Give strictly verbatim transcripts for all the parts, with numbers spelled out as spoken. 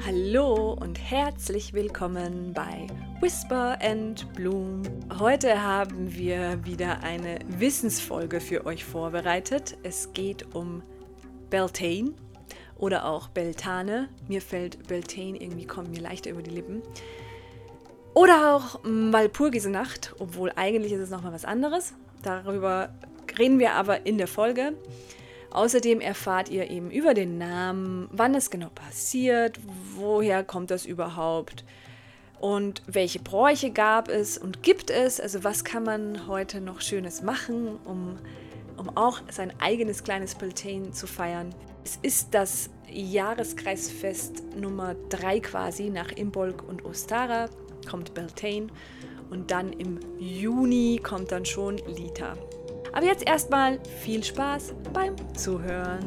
Hallo und herzlich willkommen bei Whisper and Bloom. Heute haben wir wieder eine Wissensfolge für euch vorbereitet. Es geht um Beltane oder auch Beltane. Mir fällt Beltane irgendwie, kommt mir leichter über die Lippen. Oder auch Walpurgisnacht, obwohl eigentlich ist es nochmal was anderes. Darüber reden wir aber in der Folge. Außerdem erfahrt ihr eben über den Namen, wann es genau passiert, woher kommt das überhaupt und welche Bräuche gab es und gibt es, also was kann man heute noch Schönes machen, um, um auch sein eigenes kleines Beltane zu feiern. Es ist das Jahreskreisfest Nummer drei quasi, nach Imbolc und Ostara kommt Beltane und dann im Juni kommt dann schon Lita. Aber jetzt erstmal viel Spaß beim Zuhören.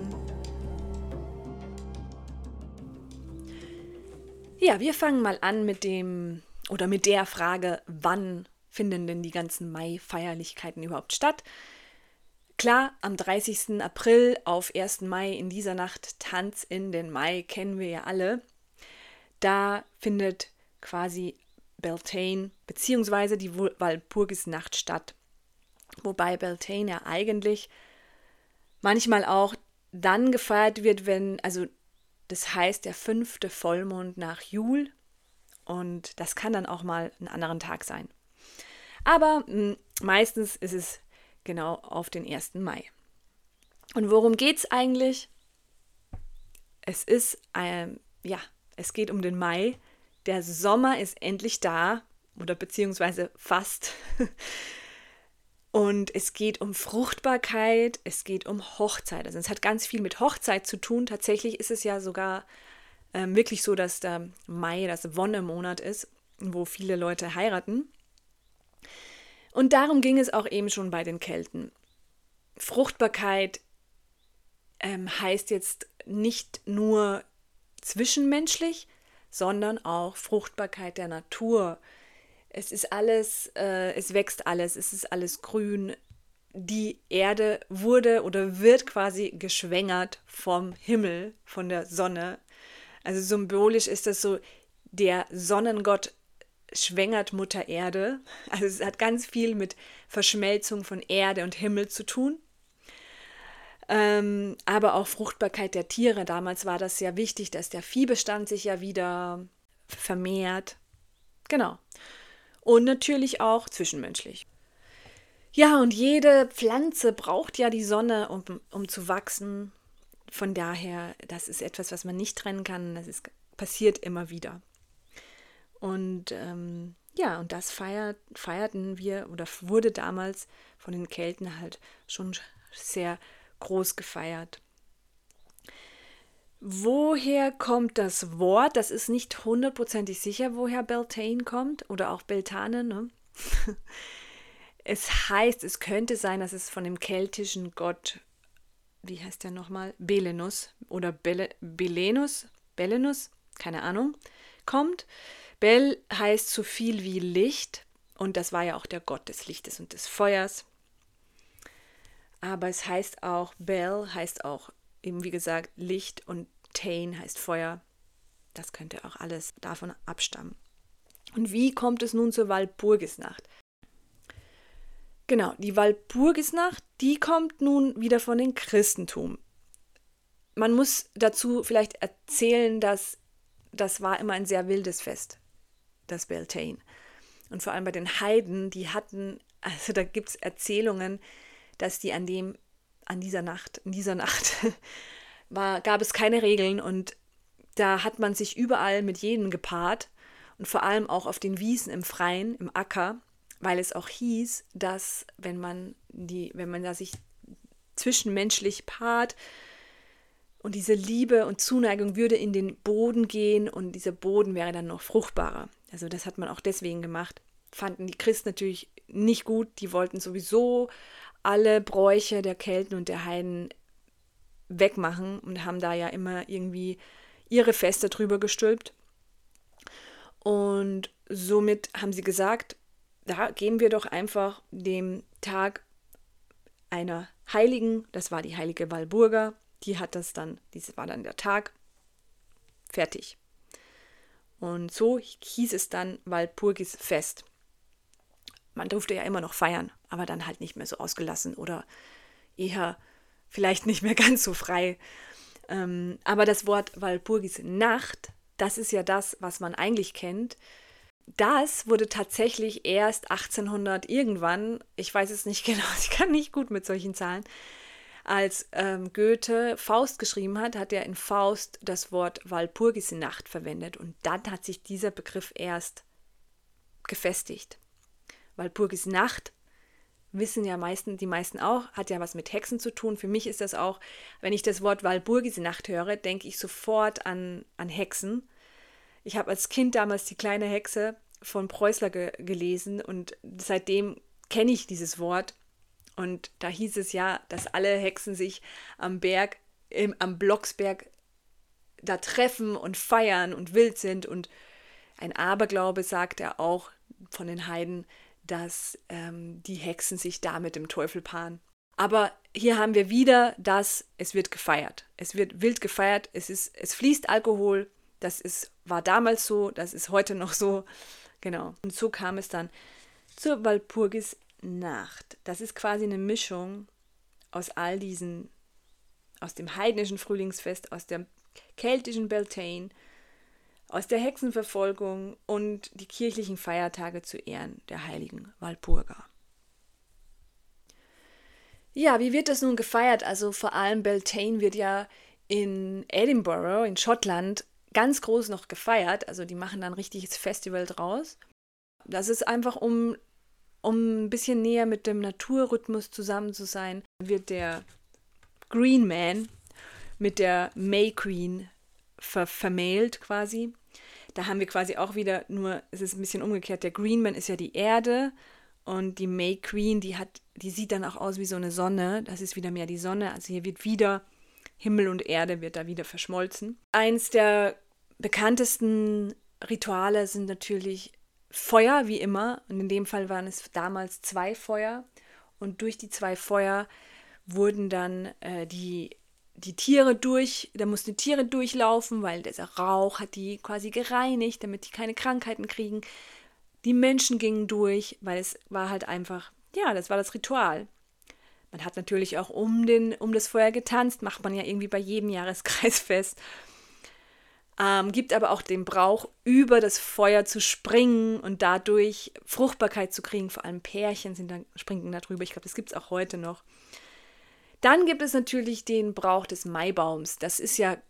Ja, wir fangen mal an mit dem oder mit der Frage, wann finden denn die ganzen Mai-Feierlichkeiten überhaupt statt? Klar, am dreißigsten April auf ersten Mai in dieser Nacht Tanz in den Mai kennen wir ja alle. Da findet quasi Beltane bzw. die Walpurgisnacht statt. Wobei Beltane ja eigentlich manchmal auch dann gefeiert wird, wenn, also das heißt der fünfte Vollmond nach Jul und das kann dann auch mal einen anderen Tag sein. Aber m, meistens ist es genau auf den ersten Mai. Und worum geht es eigentlich? Es ist, ähm, ja, es geht um den Mai. Der Sommer ist endlich da oder beziehungsweise fast. Und es geht um Fruchtbarkeit, es geht um Hochzeit. Also es hat ganz viel mit Hochzeit zu tun. Tatsächlich ist es ja sogar ähm, wirklich so, dass der Mai das Wonnemonat ist, wo viele Leute heiraten. Und darum ging es auch eben schon bei den Kelten. Fruchtbarkeit ähm, heißt jetzt nicht nur zwischenmenschlich, sondern auch Fruchtbarkeit der Natur. Es ist alles, äh, es wächst alles, es ist alles grün. Die Erde wurde oder wird quasi geschwängert vom Himmel, von der Sonne. Also symbolisch ist das so, der Sonnengott schwängert Mutter Erde. Also es hat ganz viel mit Verschmelzung von Erde und Himmel zu tun. Ähm, aber auch Fruchtbarkeit der Tiere. Damals war das sehr wichtig, dass der Viehbestand sich ja wieder vermehrt. Genau. Und natürlich auch zwischenmenschlich. Ja, und jede Pflanze braucht ja die Sonne, um, um zu wachsen. Von daher, das ist etwas, was man nicht trennen kann. Das ist, passiert immer wieder. Und ähm, ja, und das feiert, feierten wir oder wurde damals von den Kelten halt schon sehr groß gefeiert. Woher kommt das Wort? Das ist nicht hundertprozentig sicher, woher Beltane kommt oder auch Beltane. Ne? Es heißt, es könnte sein, dass es von dem keltischen Gott, wie heißt der nochmal, Belenus oder Bele, Belenus, Belenus, keine Ahnung, kommt. Bel heißt so viel wie Licht und das war ja auch der Gott des Lichtes und des Feuers. Aber es heißt auch, Bel heißt auch eben wie gesagt Licht und Tane heißt Feuer. Das könnte auch alles davon abstammen. Und wie kommt es nun zur Walpurgisnacht? Genau, die Walpurgisnacht, die kommt nun wieder von dem Christentum. Man muss dazu vielleicht erzählen, dass das war immer ein sehr wildes Fest, das Beltane. Und vor allem bei den Heiden, die hatten, also da gibt es Erzählungen, dass die an dem an dieser Nacht, in dieser Nacht war, gab es keine Regeln und da hat man sich überall mit jedem gepaart und vor allem auch auf den Wiesen im Freien, im Acker, weil es auch hieß, dass wenn man die, wenn man da sich zwischenmenschlich paart und diese Liebe und Zuneigung würde in den Boden gehen und dieser Boden wäre dann noch fruchtbarer. Also das hat man auch deswegen gemacht. Fanden die Christen natürlich nicht gut, die wollten sowieso alle Bräuche der Kelten und der Heiden wegmachen und haben da ja immer irgendwie ihre Feste drüber gestülpt. Und somit haben sie gesagt, da geben wir doch einfach dem Tag einer Heiligen, das war die heilige Walburga, die hat das dann, dieses war dann der Tag, fertig. Und so hieß es dann Walpurgisfest. Man durfte ja immer noch feiern, aber dann halt nicht mehr so ausgelassen oder eher vielleicht nicht mehr ganz so frei. Ähm, aber das Wort Walpurgisnacht, das ist ja das, was man eigentlich kennt. Das wurde tatsächlich erst achtzehnhundert irgendwann, ich weiß es nicht genau, ich kann nicht gut mit solchen Zahlen, als ähm, Goethe Faust geschrieben hat, hat er in Faust das Wort Walpurgisnacht verwendet und dann hat sich dieser Begriff erst gefestigt. Walpurgisnacht, wissen ja meisten, die meisten auch, hat ja was mit Hexen zu tun. Für mich ist das auch, wenn ich das Wort Walpurgisnacht höre, denke ich sofort an, an Hexen. Ich habe als Kind damals die kleine Hexe von Preußler ge- gelesen und seitdem kenne ich dieses Wort. Und da hieß es ja, dass alle Hexen sich am Berg, im, am Blocksberg da treffen und feiern und wild sind. Und ein Aberglaube sagt er auch von den Heiden, dass ähm, die Hexen sich da mit dem Teufel paaren. Aber hier haben wir wieder das, es wird gefeiert. Es wird wild gefeiert, es, ist, es fließt Alkohol, das ist, war damals so, das ist heute noch so. Genau. Und so kam es dann zur Walpurgisnacht. Das ist quasi eine Mischung aus all diesen, aus dem heidnischen Frühlingsfest, aus dem keltischen Beltane, aus der Hexenverfolgung und die kirchlichen Feiertage zu Ehren der heiligen Walpurga. Ja, wie wird das nun gefeiert? Also vor allem Beltane wird ja in Edinburgh, in Schottland, ganz groß noch gefeiert. Also die machen dann ein richtiges Festival draus. Das ist einfach, um, um ein bisschen näher mit dem Naturrhythmus zusammen zu sein, wird der Green Man mit der May Queen ver- vermählt quasi. Da haben wir quasi auch wieder nur, es ist ein bisschen umgekehrt, der Green Man ist ja die Erde und die May Queen, die hat, die sieht dann auch aus wie so eine Sonne. Das ist wieder mehr die Sonne. Also hier wird wieder Himmel und Erde wird da wieder verschmolzen. Eins der bekanntesten Rituale sind natürlich Feuer, wie immer. Und in dem Fall waren es damals zwei Feuer. Und durch die zwei Feuer wurden dann äh, die die Tiere durch, da mussten die Tiere durchlaufen, weil dieser Rauch hat die quasi gereinigt, damit die keine Krankheiten kriegen. Die Menschen gingen durch, weil es war halt einfach, ja, das war das Ritual. Man hat natürlich auch um, den, um das Feuer getanzt, macht man ja irgendwie bei jedem Jahreskreisfest. Ähm, gibt aber auch den Brauch, über das Feuer zu springen und dadurch Fruchtbarkeit zu kriegen. Vor allem Pärchen sind dann, springen da drüber. Ich glaube, das gibt es auch heute noch. Dann gibt es natürlich den Brauch des Maibaums. Das ist ja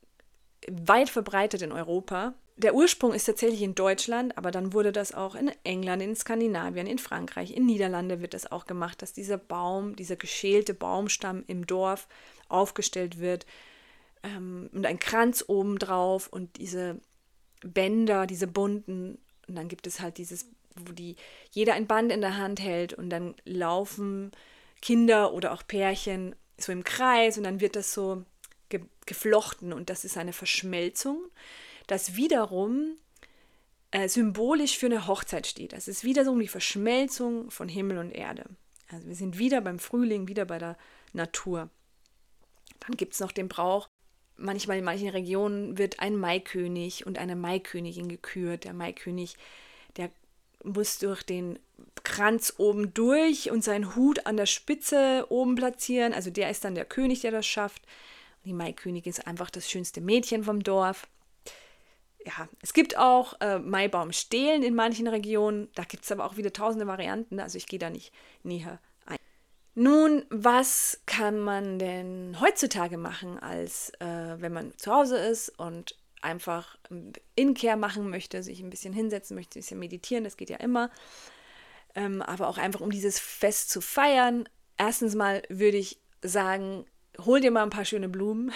weit verbreitet in Europa. Der Ursprung ist tatsächlich in Deutschland, aber dann wurde das auch in England, in Skandinavien, in Frankreich, in Niederlande wird das auch gemacht, dass dieser Baum, dieser geschälte Baumstamm im Dorf aufgestellt wird ähm, und ein Kranz obendrauf und diese Bänder, diese bunten, und dann gibt es halt dieses, wo die jeder ein Band in der Hand hält und dann laufen Kinder oder auch Pärchen so im Kreis und dann wird das so ge- geflochten und das ist eine Verschmelzung, das wiederum äh, symbolisch für eine Hochzeit steht. Das ist wieder so um die Verschmelzung von Himmel und Erde. Also wir sind wieder beim Frühling, wieder bei der Natur. Dann gibt es noch den Brauch, manchmal in manchen Regionen wird ein Maikönig und eine Maikönigin gekürt. Der Maikönig, der muss durch den Kranz oben durch und seinen Hut an der Spitze oben platzieren. Also der ist dann der König, der das schafft. Und die Maikönigin ist einfach das schönste Mädchen vom Dorf. Ja, es gibt auch äh, Maibaumstelen in manchen Regionen. Da gibt es aber auch wieder tausende Varianten. Also ich gehe da nicht näher ein. Nun, was kann man denn heutzutage machen, als äh, wenn man zu Hause ist und einfach In-Care machen möchte, sich ein bisschen hinsetzen möchte, ein bisschen meditieren, das geht ja immer. Ähm, aber auch einfach, um dieses Fest zu feiern. Erstens mal würde ich sagen, hol dir mal ein paar schöne Blumen.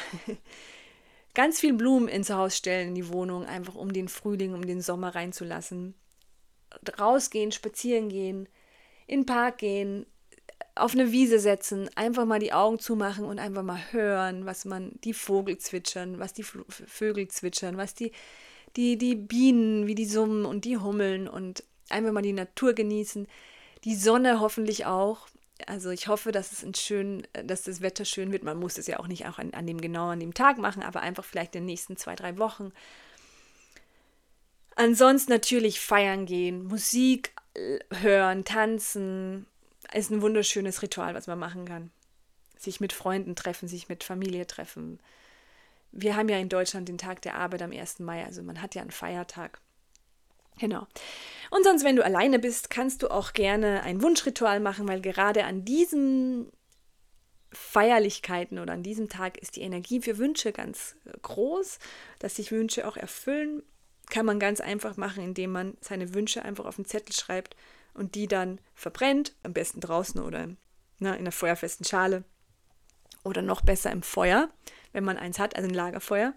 Ganz viel Blumen ins Haus stellen, in die Wohnung, einfach um den Frühling, um den Sommer reinzulassen. Rausgehen, spazieren gehen, in den Park gehen, auf eine Wiese setzen, einfach mal die Augen zumachen und einfach mal hören, was man, die Vogel zwitschern, was die Vögel zwitschern, was die, die, die Bienen, wie die summen und die hummeln und einfach mal die Natur genießen. Die Sonne hoffentlich auch. Also ich hoffe, dass es ein schön, dass das Wetter schön wird. Man muss es ja auch nicht auch an, an dem genau an dem Tag machen, aber einfach vielleicht in den nächsten zwei, drei Wochen. Ansonsten natürlich feiern gehen, Musik hören, tanzen, ist ein wunderschönes Ritual, was man machen kann. Sich mit Freunden treffen, sich mit Familie treffen. Wir haben ja in Deutschland den Tag der Arbeit am ersten Mai, also man hat ja einen Feiertag. Genau. Und sonst, wenn du alleine bist, kannst du auch gerne ein Wunschritual machen, weil gerade an diesen Feierlichkeiten oder an diesem Tag ist die Energie für Wünsche ganz groß, dass sich Wünsche auch erfüllen. Kann man ganz einfach machen, indem man seine Wünsche einfach auf einen Zettel schreibt und die dann verbrennt, am besten draußen oder na, in einer feuerfesten Schale oder noch besser im Feuer, wenn man eins hat, also ein Lagerfeuer.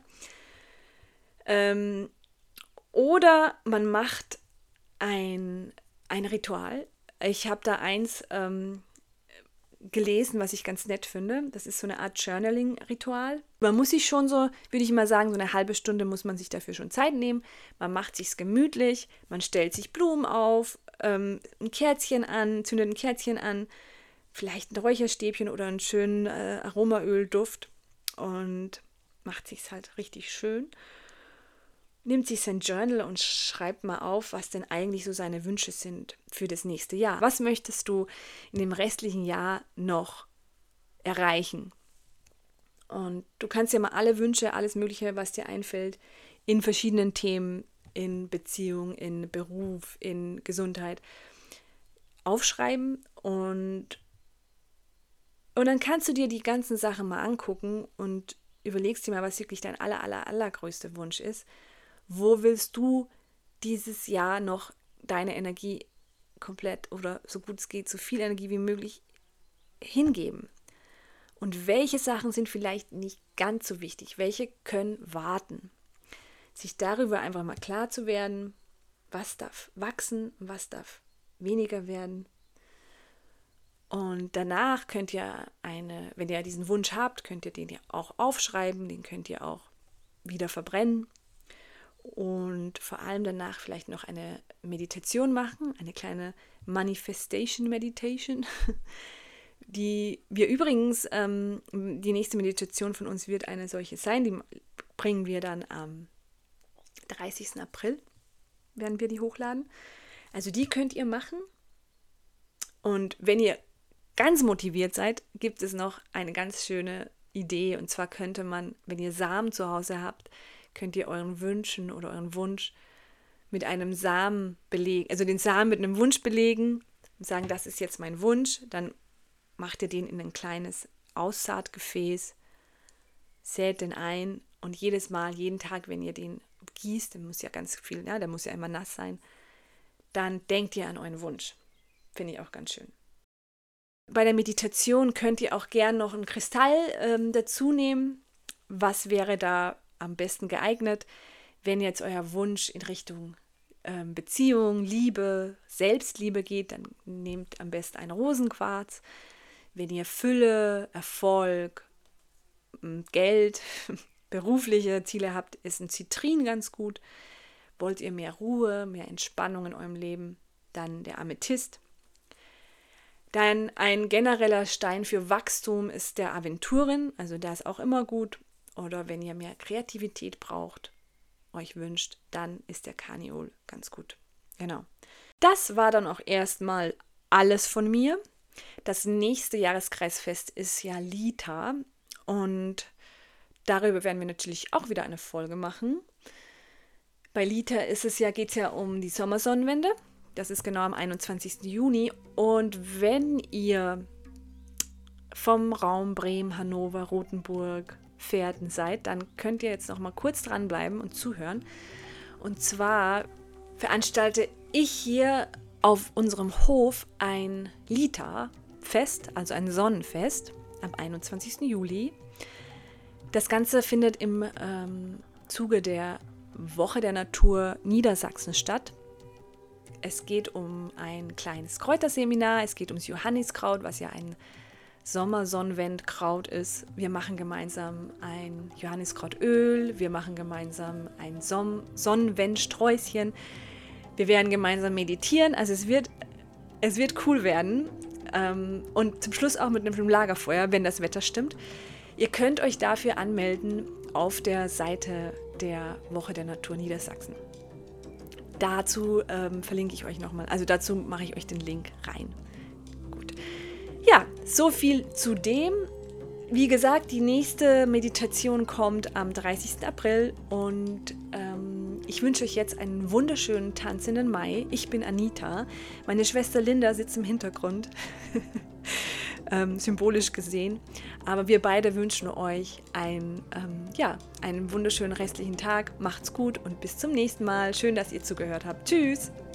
Ähm, oder man macht ein, ein Ritual. Ich habe da eins ähm, gelesen, was ich ganz nett finde. Das ist so eine Art Journaling-Ritual. Man muss sich schon so, würde ich mal sagen, so eine halbe Stunde muss man sich dafür schon Zeit nehmen. Man macht sich's gemütlich, man stellt sich Blumen auf, ähm, ein Kerzchen an, zündet ein Kerzchen an, vielleicht ein Räucherstäbchen oder einen schönen äh, Aromaölduft und macht sich's halt richtig schön. Nimmt sich sein Journal und schreibt mal auf, was denn eigentlich so seine Wünsche sind für das nächste Jahr. Was möchtest du in dem restlichen Jahr noch erreichen? Und du kannst ja mal alle Wünsche, alles Mögliche, was dir einfällt, in verschiedenen Themen, in Beziehung, in Beruf, in Gesundheit, aufschreiben und, und dann kannst du dir die ganzen Sachen mal angucken und überlegst dir mal, was wirklich dein aller, aller, allergrößter Wunsch ist. Wo willst du dieses Jahr noch deine Energie komplett oder so gut es geht, so viel Energie wie möglich hingeben? Und welche Sachen sind vielleicht nicht ganz so wichtig? Welche können warten? Sich darüber einfach mal klar zu werden, was darf wachsen, was darf weniger werden. Und danach könnt ihr eine, wenn ihr diesen Wunsch habt, könnt ihr den ja auch aufschreiben, den könnt ihr auch wieder verbrennen. Und vor allem danach vielleicht noch eine Meditation machen, eine kleine Manifestation Meditation, die wir übrigens, ähm, die nächste Meditation von uns wird eine solche sein, die bringen wir dann am dreißigsten April, werden wir die hochladen. Also die könnt ihr machen und wenn ihr ganz motiviert seid, gibt es noch eine ganz schöne Idee und zwar könnte man, wenn ihr Samen zu Hause habt, könnt ihr euren Wünschen oder euren Wunsch mit einem Samen belegen, also den Samen mit einem Wunsch belegen und sagen, das ist jetzt mein Wunsch, dann macht ihr den in ein kleines Aussaatgefäß, sät den ein und jedes Mal, jeden Tag, wenn ihr den gießt, der muss ja ganz viel, ja, der muss ja immer nass sein, dann denkt ihr an euren Wunsch. Finde ich auch ganz schön. Bei der Meditation könnt ihr auch gern noch einen Kristall ähm, dazu nehmen. Was wäre da am besten geeignet, wenn jetzt euer Wunsch in Richtung ähm, Beziehung, Liebe, Selbstliebe geht, dann nehmt am besten einen Rosenquarz. Wenn ihr Fülle, Erfolg, Geld, berufliche Ziele habt, ist ein Zitrin ganz gut. Wollt ihr mehr Ruhe, mehr Entspannung in eurem Leben, dann der Amethyst. Dann ein genereller Stein für Wachstum ist der Aventurin, also der ist auch immer gut. Oder wenn ihr mehr Kreativität braucht, euch wünscht, dann ist der Karneol ganz gut. Genau. Das war dann auch erstmal alles von mir. Das nächste Jahreskreisfest ist ja Lita und darüber werden wir natürlich auch wieder eine Folge machen. Bei Lita ist es ja, geht es ja um die Sommersonnenwende. Das ist genau am einundzwanzigsten Juni. Und wenn ihr vom Raum Bremen, Hannover, Rothenburg, Pferden seid, dann könnt ihr jetzt noch mal kurz dranbleiben und zuhören. Und zwar veranstalte ich hier auf unserem Hof ein Lita-Fest, also ein Sonnenfest am einundzwanzigsten Juli. Das Ganze findet im ähm, Zuge der Woche der Natur Niedersachsen statt. Es geht um ein kleines Kräuterseminar, es geht ums Johanniskraut, was ja ein Sommersonnenwendkraut ist. Wir machen gemeinsam ein Johanniskrautöl, wir machen gemeinsam ein Som- Sonnenwendsträußchen, wir werden gemeinsam meditieren, also es wird, es wird cool werden ähm, und zum Schluss auch mit einem Lagerfeuer, wenn das Wetter stimmt. Ihr könnt euch dafür anmelden auf der Seite der Woche der Natur Niedersachsen. dazu ähm, verlinke ich euch nochmal, also dazu mache ich euch den Link rein. Gut. Ja, so viel zu dem. Wie gesagt, die nächste Meditation kommt am dreißigsten April und ähm, ich wünsche euch jetzt einen wunderschönen tanzenden Mai. Ich bin Anita, meine Schwester Linda sitzt im Hintergrund, ähm, symbolisch gesehen. Aber wir beide wünschen euch ein, ähm, ja, einen wunderschönen restlichen Tag. Macht's gut und bis zum nächsten Mal. Schön, dass ihr zugehört habt. Tschüss!